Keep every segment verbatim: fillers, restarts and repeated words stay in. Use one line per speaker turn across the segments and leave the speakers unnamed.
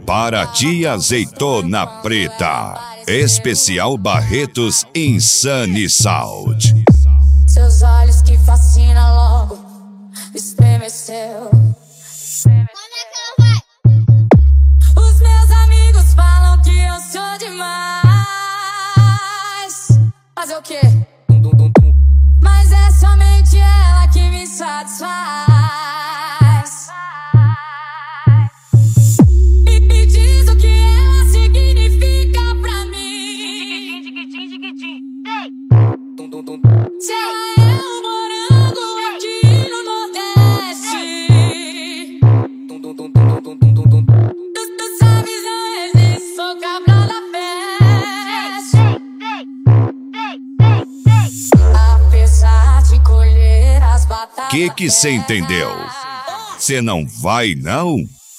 Paraty Azeitona Preta. Especial Barretos Insane Sound.
Seus olhos que fascinam logo estremeceu. Os meus amigos falam que eu sou demais. Fazer o quê? Mas é somente ela que me satisfaz. E me diz o que ela significa pra mim. Se ela é um morango aqui no Nordeste, tu, tu sabes, não existe, sou cabra da peste. Apesar de colher as batatas,
Que que cê entendeu? Cê não vai, não?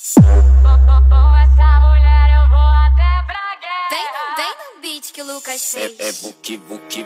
essa mulher eu vou até pra guerra.
Vem, vem no beat que o Lucas fez.
É, é buki, buki.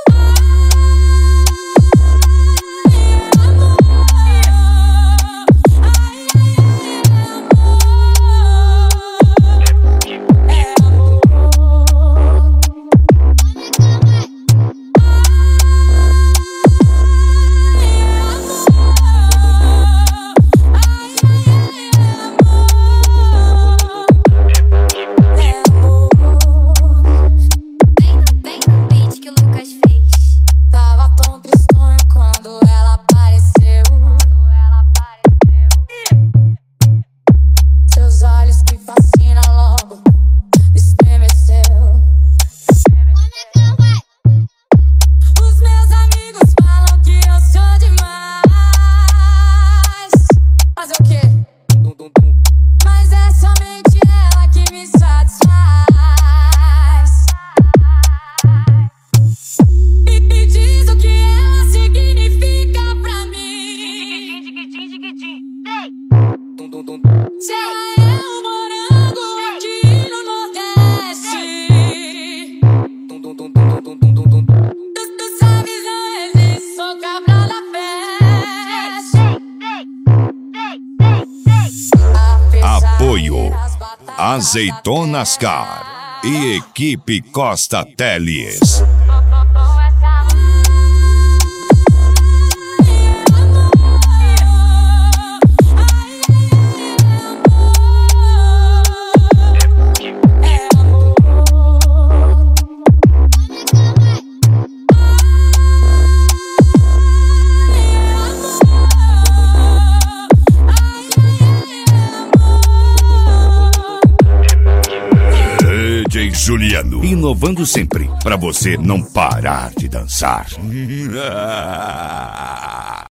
Mas é somente ela que me satisfaz. E me diz o que ela significa pra mim. Se ela é um morango aqui no Nordeste, tu, tu sabes, não existe, sou cabra da peste.
Apoio Azeitonas Car e Equipe Costa Teles. D J Juliano, inovando sempre, pra você não parar de dançar.